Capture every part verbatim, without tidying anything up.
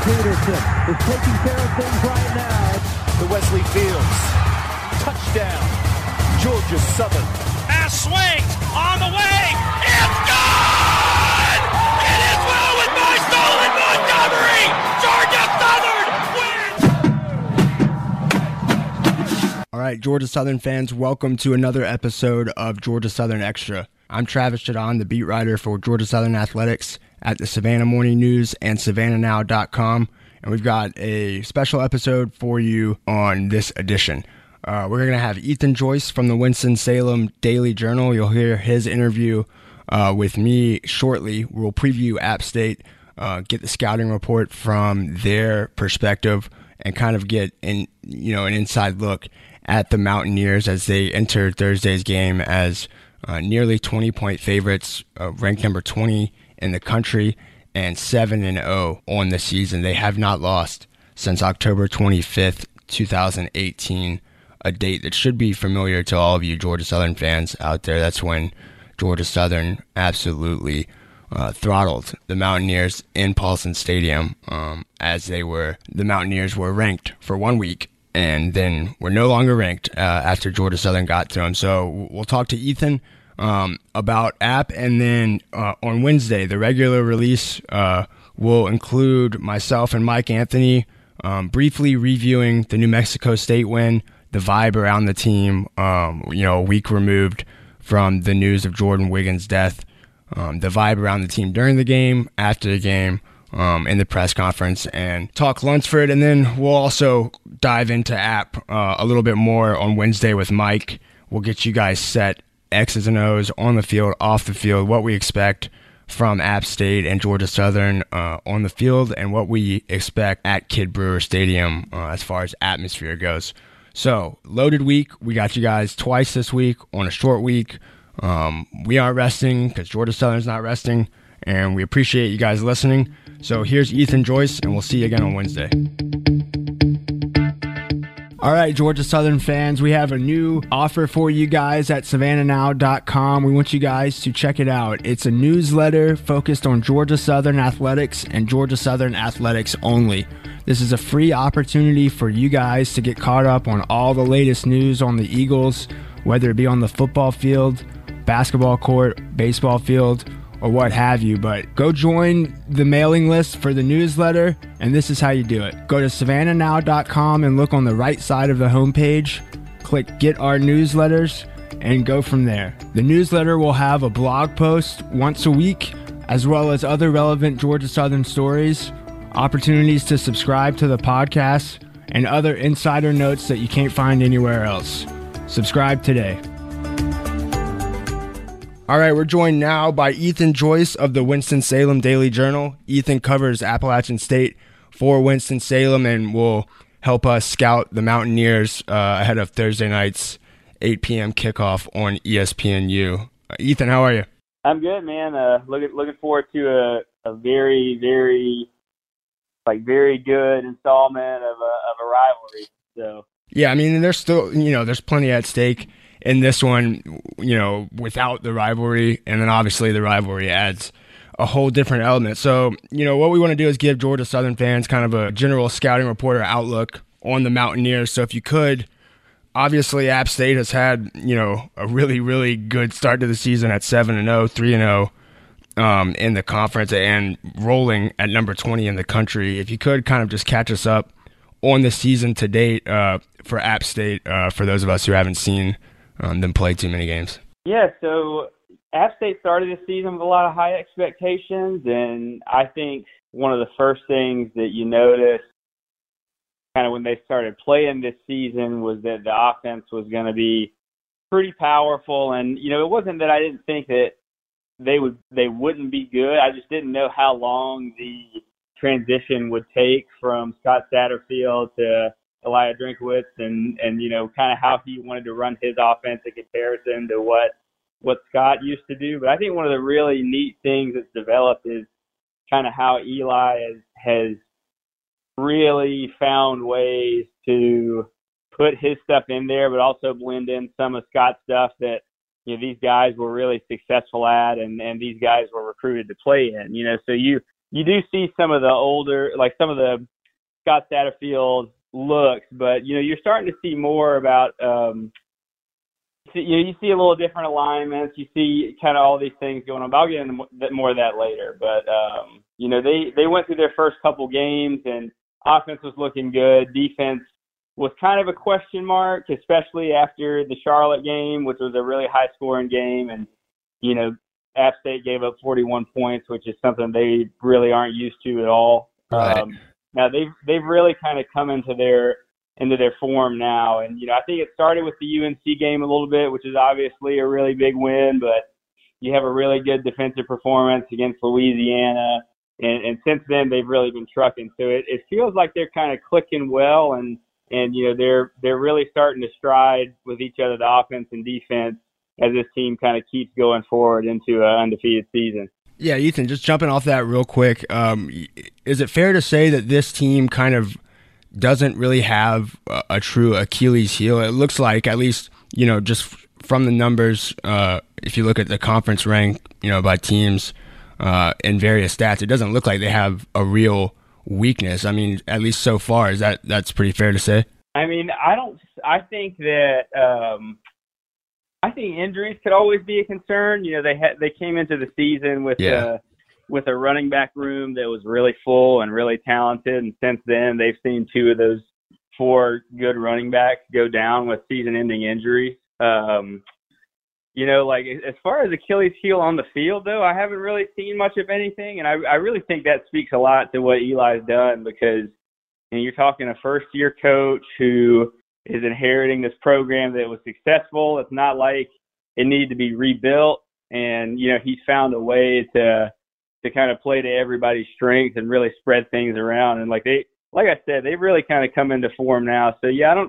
Peterson is taking care of things right now. To Wesley Fields. Touchdown. Georgia Southern. Pass swings on the way. It's good! It is well with my stolen Montgomery. Georgia Southern wins. All right, Georgia Southern fans, welcome to another episode of Georgia Southern Extra. I'm Travis Chadon, the beat writer for Georgia Southern Athletics at the Savannah Morning News and savannah now dot com, and we've got a special episode for you on this edition. Uh, we're going to have Ethan Joyce from the Winston-Salem Daily Journal. You'll hear his interview uh, with me shortly. We'll preview App State, uh, get the scouting report from their perspective, and kind of get in, you know, an inside look at the Mountaineers as they enter Thursday's game as uh, nearly twenty-point favorites, uh, ranked number twenty in the country, and seven and oh on the season. They have not lost since October twenty-fifth, twenty eighteen, a date that should be familiar to all of you Georgia Southern fans out there. That's when Georgia Southern absolutely uh, throttled the Mountaineers in Paulson Stadium, um, as they were, the Mountaineers were ranked for one week and then were no longer ranked uh, after Georgia Southern got to them. So we'll talk to Ethan um, about App, and then uh, on Wednesday, the regular release uh, will include myself and Mike Anthony um, briefly reviewing the New Mexico State win, the vibe around the team, um, you know, a week removed from the news of Jordan Wiggins' death, um, the vibe around the team during the game, after the game, um, in the press conference, and talk Lunsford. And then we'll also dive into App uh, a little bit more on Wednesday with Mike. We'll get you guys set, X's and O's on the field, off the field, what we expect from App State and Georgia Southern uh, on the field, and what we expect at Kidd Brewer Stadium uh, as far as atmosphere goes. So, loaded week. We got you guys twice this week on a short week. Um, we aren't resting because Georgia Southern's not resting, and we appreciate you guys listening. So, here's Ethan Joyce, and we'll see you again on Wednesday. All right, Georgia Southern fans, we have a new offer for you guys at savannah now dot com. We want you guys to check it out. It's a newsletter focused on Georgia Southern athletics and Georgia Southern athletics only. This is a free opportunity for you guys to get caught up on all the latest news on the Eagles, whether it be on the football field, basketball court, baseball field, or what have you. But go join the mailing list for the newsletter, and this is how you do it. Go to savannah now dot com and look on the right side of the homepage, click Get Our Newsletters, and go from there. The newsletter will have a blog post once a week, as well as other relevant Georgia Southern stories, opportunities to subscribe to the podcast, and other insider notes that you can't find anywhere else. Subscribe today. All right, we're joined now by Ethan Joyce of the Winston-Salem Daily Journal. Ethan covers Appalachian State for Winston-Salem and will help us scout the Mountaineers uh, ahead of Thursday night's eight p.m. kickoff on E S P N U. Uh, Ethan, how are you? I'm good, man. Uh, looking looking forward to a, a very, very, like very good installment of a of a rivalry. So yeah, I mean, there's still, you know, there's plenty at stake in this one, you know, without the rivalry, and then obviously the rivalry adds a whole different element. So, you know, what we want to do is give Georgia Southern fans kind of a general scouting reporter outlook on the Mountaineers. So if you could, obviously App State has had, you know, a really, really good start to the season at seven and oh, three and oh um, in the conference, and rolling at number twenty in the country. If you could kind of just catch us up on the season to date uh, for App State, uh, for those of us who haven't seen Um, than play too many games. Yeah, so App State started the season with a lot of high expectations, and I think one of the first things that you notice kind of when they started playing this season was that the offense was going to be pretty powerful. And, you know, it wasn't that I didn't think that they would they wouldn't be good. I just didn't know how long the transition would take from Scott Satterfield to Elijah Drinkwitz, and, and you know, kind of how he wanted to run his offense in comparison to what what Scott used to do. But I think one of the really neat things that's developed is kind of how Eli has, has really found ways to put his stuff in there, but also blend in some of Scott's stuff that, you know, these guys were really successful at, and, and these guys were recruited to play in. You know, so you you do see some of the older, like some of the Scott Satterfield looks, but, you know, you're starting to see more about, um, see, you know, you see a little different alignments. You see kind of all these things going on. But I'll get into more of that later. But, um, you know, they, they went through their first couple games, and offense was looking good. Defense was kind of a question mark, especially after the Charlotte game, which was a really high-scoring game. And, you know, App State gave up forty-one points, which is something they really aren't used to at all. Right. Um, now they've they've really kind of come into their into their form now, and you know I think it started with the U N C game a little bit, which is obviously a really big win. But you have a really good defensive performance against Louisiana, and, and since then they've really been trucking. So it, it feels like they're kind of clicking well, and and you know they're they're really starting to stride with each other, the offense and defense, as this team kind of keeps going forward into an undefeated season. Yeah, Ethan, just jumping off that real quick, um, is it fair to say that this team kind of doesn't really have a, a true Achilles heel? It looks like, at least, you know, just from the numbers, uh, if you look at the conference rank, you know, by teams uh, and various stats, it doesn't look like they have a real weakness. I mean, at least so far, is that that's pretty fair to say? I mean, I don't. I think that. Um, I think injuries could always be a concern. You know, they had they came into the season with yeah. uh, with a running back room that was really full and really talented, and since then they've seen two of those four good running backs go down with season-ending injuries. Um, you know, like as far as Achilles heel on the field, though, I haven't really seen much of anything, and I, I really think that speaks a lot to what Eli's done, because you know, you're talking a first-year coach who is inheriting this program that was successful. It's not like it needed to be rebuilt. And, you know, he's found a way to to kind of play to everybody's strengths and really spread things around. And like they, like I said, they've really kind of come into form now. So, yeah, I don't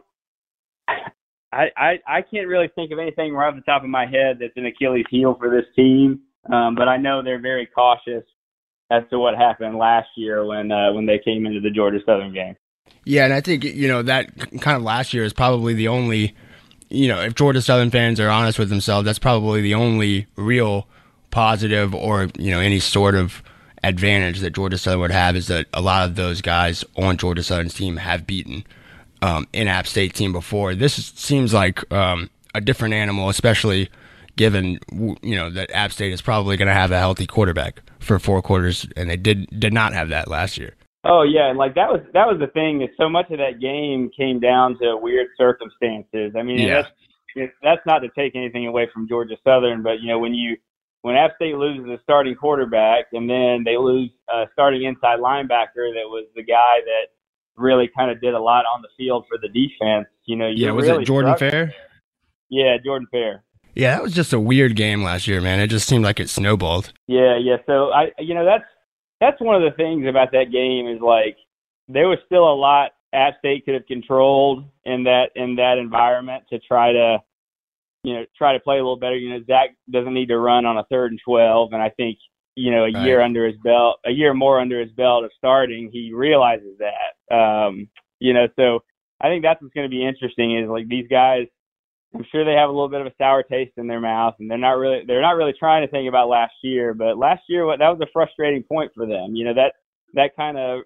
I, I, I can't really think of anything right off the top of my head that's an Achilles heel for this team. Um, but I know they're very cautious as to what happened last year when uh, when they came into the Georgia Southern game. Yeah, and I think, you know, that kind of last year is probably the only, you know, if Georgia Southern fans are honest with themselves, that's probably the only real positive or, you know, any sort of advantage that Georgia Southern would have, is that a lot of those guys on Georgia Southern's team have beaten um, an App State team before. This seems like um, a different animal, especially given, you know, that App State is probably going to have a healthy quarterback for four quarters, and they did did not have that last year. Oh yeah, and like that was that was the thing, is so much of that game came down to weird circumstances. I mean, yeah. that's that's not to take anything away from Georgia Southern, but you know, when you when App State loses a starting quarterback and then they lose a starting inside linebacker that was the guy that really kind of did a lot on the field for the defense, you know, you yeah, was really it Jordan struck. Fair? Yeah, Jordan Fair. Yeah, that was just a weird game last year, man. It just seemed like it snowballed. Yeah, yeah. So I, you know, that's. That's one of the things about that game, is like there was still a lot App State could have controlled in that in that environment to try to, you know, try to play a little better. You know, Zach doesn't need to run on a third and twelve, and I think, you know, a right. year under his belt, a year more under his belt of starting, he realizes that. Um, you know, so I think that's what's going to be interesting, is like these guys. I'm sure they have a little bit of a sour taste in their mouth, and they're not really they're not really trying to think about last year. But last year, what that was a frustrating point for them. You know, that that kind of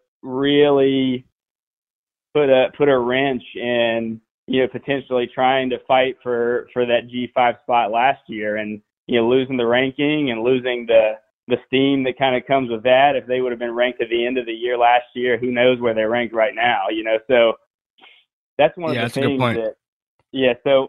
really put a put a wrench in, you know, potentially trying to fight for for that G five spot last year, and you know, losing the ranking and losing the the steam that kind of comes with that. If they would have been ranked at the end of the year last year, who knows where they're ranked right now? You know, so that's one yeah, of the that's things a good point. that yeah, so.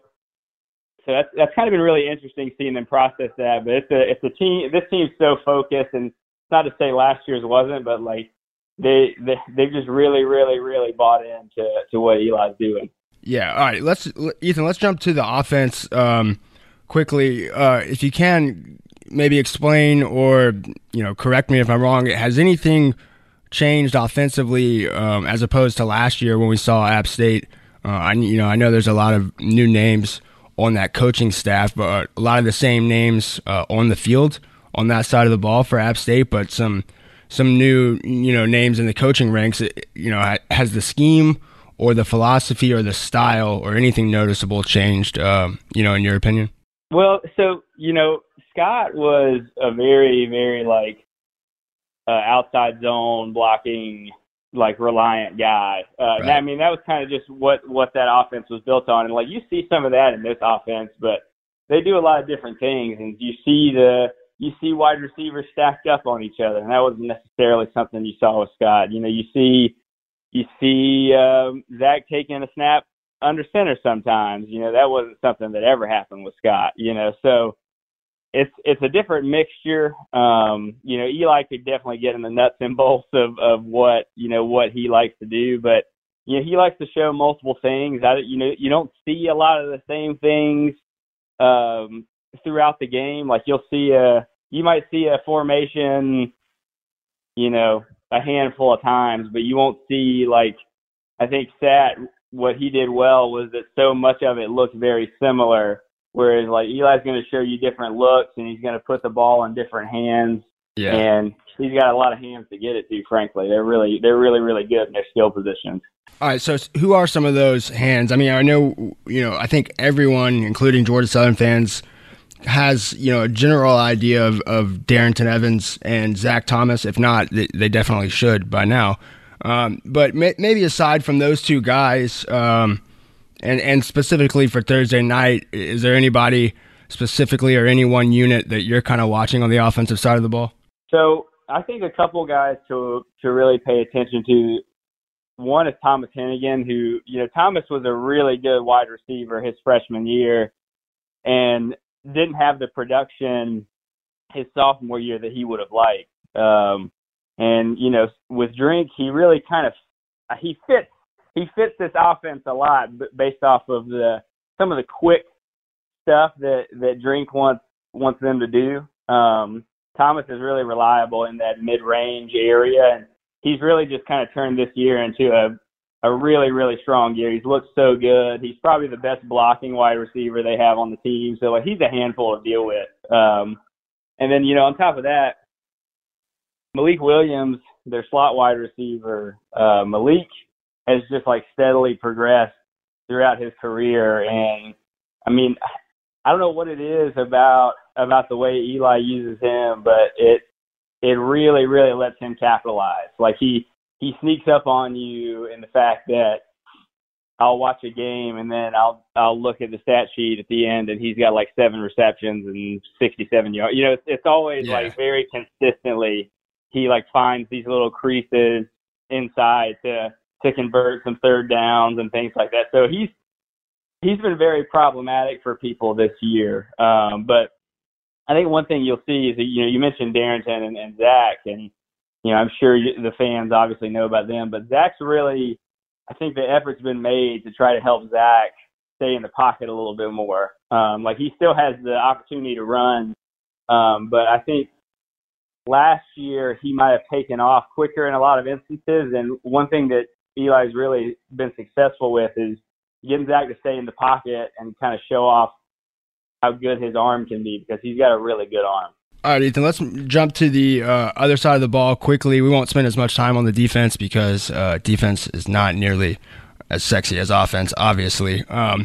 So that's that's kind of been really interesting seeing them process that. But it's a it's a team. This team's so focused, and it's not to say last year's wasn't, but like they they they've just really really really bought into to what Eli's doing. Yeah. All right. Let's Ethan. Let's jump to the offense um, quickly, uh, if you can. Maybe explain or you know correct me if I'm wrong. Has anything changed offensively um, as opposed to last year when we saw App State? Uh, I you know I know there's a lot of new names on that coaching staff, but a lot of the same names uh, on the field on that side of the ball for App State, but some some new you know names in the coaching ranks. You know, has the scheme or the philosophy or the style or anything noticeable changed? Uh, you know, in your opinion? Well, so you know, Scott was a very very like uh, outside zone blocking, like reliant guy. Uh, right. and I mean, that was kind of just what, what that offense was built on. And like, you see some of that in this offense, but they do a lot of different things. And you see the, you see wide receivers stacked up on each other. And that wasn't necessarily something you saw with Scott. You know, you see, you see um, Zach taking a snap under center sometimes. You know, that wasn't something that ever happened with Scott, you know, so it's, it's a different mixture. Um, you know, Eli could definitely get in the nuts and bolts of, of what, you know, what he likes to do, but, you know, he likes to show multiple things. I, you know, you don't see a lot of the same things um, throughout the game. Like you'll see a, you might see a formation, you know, a handful of times, but you won't see, like, I think Sat, what he did well was that so much of it looked very similar, whereas like Eli's going to show you different looks and he's going to put the ball in different hands. Yeah. And he's got a lot of hands to get it to, frankly. They're really, they're really, really good in their skill positions. All right. So who are some of those hands? I mean, I know, you know, I think everyone, including Georgia Southern fans, has, you know, a general idea of, of Darrington Evans and Zach Thomas. If not, they, they definitely should by now. Um, but may, maybe aside from those two guys, um, and, and specifically for Thursday night, is there anybody specifically or any one unit that you're kind of watching on the offensive side of the ball? So I think a couple guys to to really pay attention to. One is Thomas Hennigan, who, you know, Thomas was a really good wide receiver his freshman year and didn't have the production his sophomore year that he would have liked. Um, and, you know, with Drink, he really kind of, he fits, he fits this offense a lot based off of the, some of the quick stuff that, that Drink wants, wants them to do. Um, Thomas is really reliable in that mid-range area, and he's really just kind of turned this year into a, a really, really strong year. He's looked so good. He's probably the best blocking wide receiver they have on the team. So like, he's a handful to deal with. Um, and then, you know, on top of that, Malik Williams, their slot wide receiver, uh, Malik has just like steadily progressed throughout his career. And I mean, I don't know what it is about, about the way Eli uses him, but it, it really, really lets him capitalize. Like he, he sneaks up on you in the fact that I'll watch a game and then I'll, I'll look at the stat sheet at the end and he's got like seven receptions and sixty-seven yards. You know, it's, it's always yeah. like very consistently, he like finds these little creases inside to, to convert some third downs and things like that. So he's, he's been very problematic for people this year. Um, but I think one thing you'll see is that, you know, you mentioned Darrington and, and Zach, and, you know, I'm sure the fans obviously know about them, but Zach's really, I think the effort's been made to try to help Zach stay in the pocket a little bit more. Um, like he still has the opportunity to run, um, but I think last year he might have taken off quicker in a lot of instances. And one thing that Eli's really been successful with is getting Zach to stay in the pocket and kind of show off how good his arm can be, because he's got a really good arm. All right, Ethan, let's jump to the uh, other side of the ball quickly. We won't spend as much time on the defense because uh, defense is not nearly as sexy as offense, obviously. Um,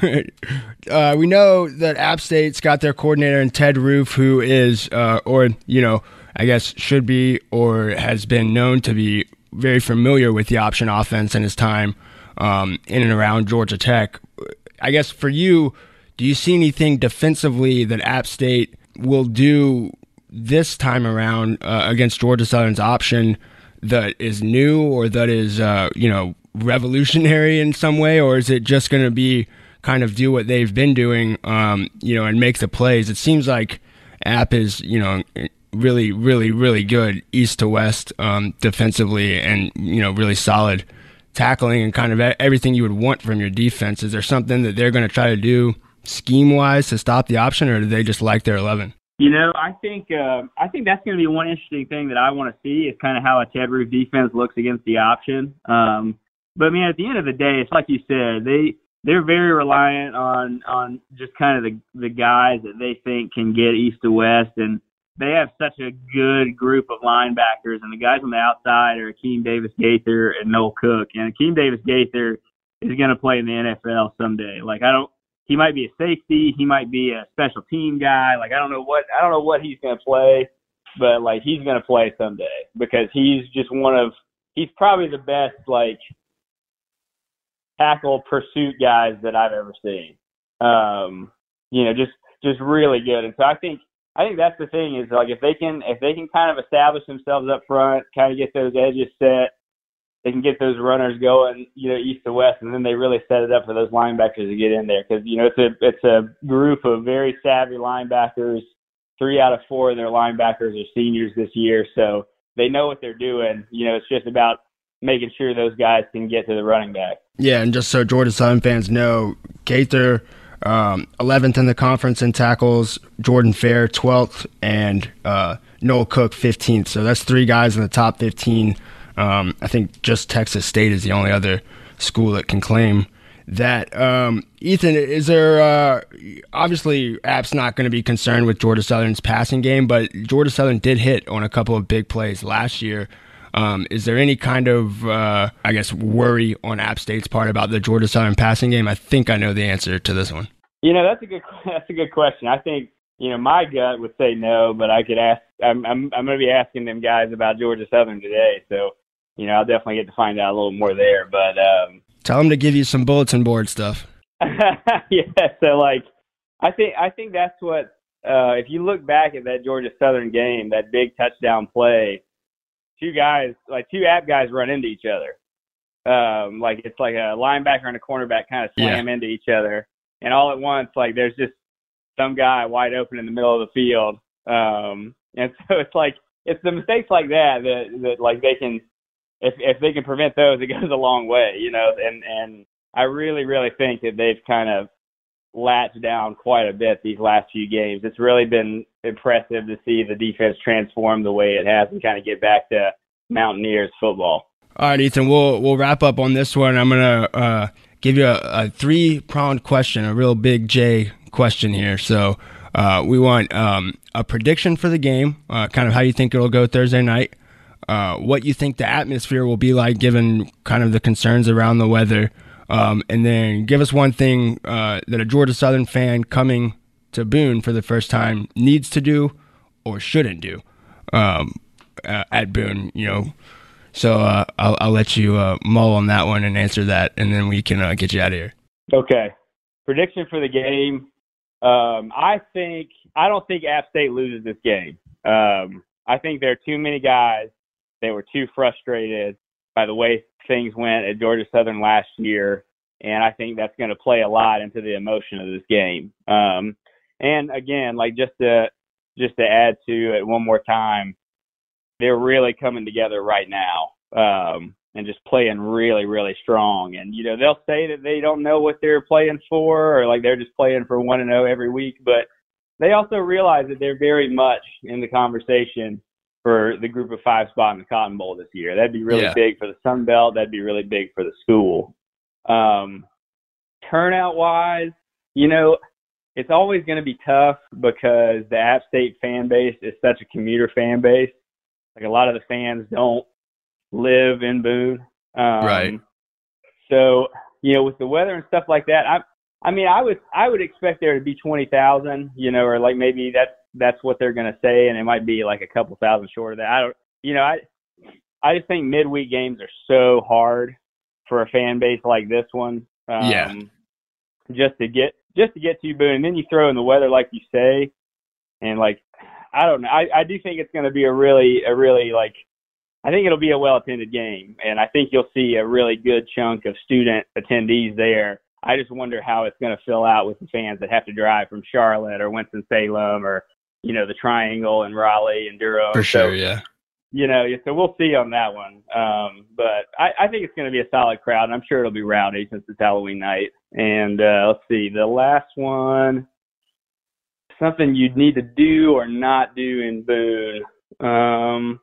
uh, we know that App State's got their coordinator in Ted Roof, who is, uh, or, you know, I guess should be or has been known to be very familiar with the option offense in his time um, in and around Georgia Tech. I guess for you, do you see anything defensively that App State will do this time around uh, against Georgia Southern's option that is new or that is, uh, you know, revolutionary in some way? Or is it just going to be kind of do what they've been doing, um, you know, and make the plays? It seems like App is, you know, really, really, really good east to west um, defensively and, you know, really solid tackling and kind of everything you would want from your defense. Is there something that they're going to try to do scheme-wise to stop the option, or do they just like their eleven? You know, I think uh, I think that's going to be one interesting thing that I want to see is kind of how a Ted Roof defense looks against the option. Um, but, I mean, at the end of the day, it's like you said, they, they're very reliant on on just kind of the, the guys that they think can get east to west, and they have such a good group of linebackers, and the guys on the outside are Akeem Davis-Gaither and Noel Cook. And Akeem Davis-Gaither is going to play in the N F L someday. Like, I don't, he might be a safety, he might be a special team guy. Like, I don't know what, I don't know what he's going to play. but like he's going to play someday because he's just one of he's probably the best like tackle pursuit guys that I've ever seen. Um, you know, just just really good. And so I think I think that's the thing is like if they can if they can kind of establish themselves up front, kind of get those edges set, they can get those runners going, you know, east to west, and then they really set it up for those linebackers to get in there because you know it's a it's a group of very savvy linebackers. Three out of four of their linebackers are seniors this year, so they know what they're doing. You know, it's just about making sure those guys can get to the running back. Yeah, and just so Georgia Southern fans know, Gaither, um, eleventh in the conference in tackles, Jordan Fair, twelfth, and uh, Noel Cook, fifteenth. So that's three guys in the top fifteen. Um, I think just Texas State is the only other school that can claim that. Um, Ethan, is there uh, obviously App's not going to be concerned with Georgia Southern's passing game, but Georgia Southern did hit on a couple of big plays last year. Um, is there any kind of, uh, I guess, worry on App State's part about the Georgia Southern passing game? I think I know the answer to this one. You know, that's a good that's a good question. I think, you know, my gut would say no, but I could ask. I'm I'm, I'm going to be asking them guys about Georgia Southern today, so you know, I'll definitely get to find out a little more there. But um, tell them to give you some bulletin board stuff. Yeah, so like, I think I think that's what. Uh, if you look back at that Georgia Southern game, that big touchdown play, two guys, like two App guys, run into each other. Um, like it's like a linebacker and a cornerback kind of slam yeah. into each other, and all at once, like there's just some guy wide open in the middle of the field. Um, and so it's like it's the mistakes like that that that like they can. If if they can prevent those, it goes a long way, you know. And and I really, really think that they've kind of latched down quite a bit these last few games. It's really been impressive to see the defense transform the way it has and kind of get back to Mountaineers football. All right, Ethan, we'll we'll wrap up on this one. I'm gonna uh, give you a, a three pronged question, a real big J question here. So uh, we want um, a prediction for the game, uh, kind of how you think it'll go Thursday night. Uh, what you think the atmosphere will be like given kind of the concerns around the weather. Um, and then give us one thing uh, that a Georgia Southern fan coming to Boone for the first time needs to do or shouldn't do um, uh, at Boone, you know. So uh, I'll, I'll let you uh, mull on that one and answer that, and then we can uh, get you out of here. Okay. Prediction for the game. Um, I think I don't think App State loses this game. Um, I think there are too many guys. They were too frustrated by the way things went at Georgia Southern last year, and I think that's going to play a lot into the emotion of this game. Um, and again, like just to just to add to it one more time, they're really coming together right now um, and just playing really, really strong. And you know, they'll say that they don't know what they're playing for, or like they're just playing for one and zero every week, but they also realize that they're very much in the conversation for the group of five spot in the Cotton Bowl this year. That'd be really yeah. big for the Sun Belt. That'd be really big for the school. Um, turnout wise, you know, it's always going to be tough because the App State fan base is such a commuter fan base. Like a lot of the fans don't live in Boone. Um, right. So, you know, with the weather and stuff like that, I, I mean, I would, I would expect there to be twenty thousand, you know, or like maybe that's, that's what they're going to say, and it might be like a couple thousand short of that. I don't, you know, I, I just think midweek games are so hard for a fan base like this one. Um, yeah. Just to get, just to get to Boone, and then you throw in the weather, like you say, and like, I don't know. I, I do think it's going to be a really, a really like, I think it'll be a well-attended game, and I think you'll see a really good chunk of student attendees there. I just wonder how it's going to fill out with the fans that have to drive from Charlotte or Winston-Salem or, you know, the Triangle and Raleigh and Durham. For sure, so, yeah. You know, so we'll see on that one. Um, but I, I think it's going to be a solid crowd, and I'm sure it'll be rowdy since it's Halloween night. And uh, let's see, the last one, something you'd need to do or not do in Boone. Um,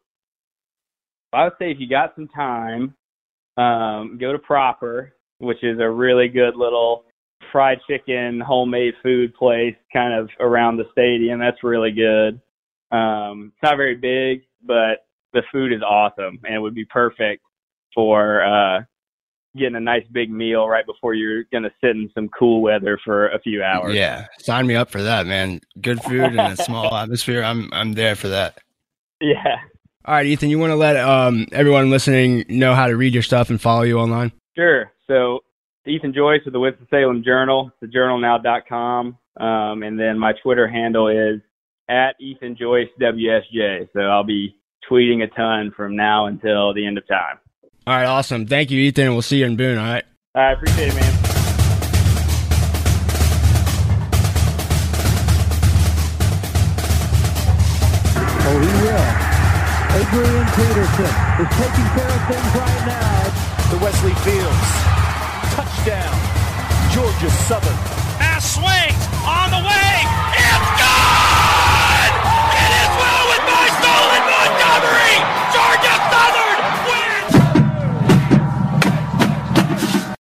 I would say if you got some time, um, go to Proper, which is a really good little fried chicken, homemade food place kind of around the stadium. That's really good. Um, it's not very big, but the food is awesome, and it would be perfect for uh, getting a nice big meal right before you're going to sit in some cool weather for a few hours. Yeah, sign me up for that, man. Good food and a small atmosphere. I'm I'm there for that. Yeah. All right, Ethan, you want to let um, everyone listening know how to read your stuff and follow you online? Sure. So Ethan Joyce with the Winston-Salem Journal, the journal now dot com. Um, and then my Twitter handle is at Ethan Joyce W S J. So I'll be tweeting a ton from now until the end of time. All right, awesome. Thank you, Ethan, and we'll see you in Boone, all right? I appreciate it, man. Oh, he will. Adrian Peterson is taking care of things right now. To Wesley Fields. Touchdown. Georgia Southern. Pass swings on the way.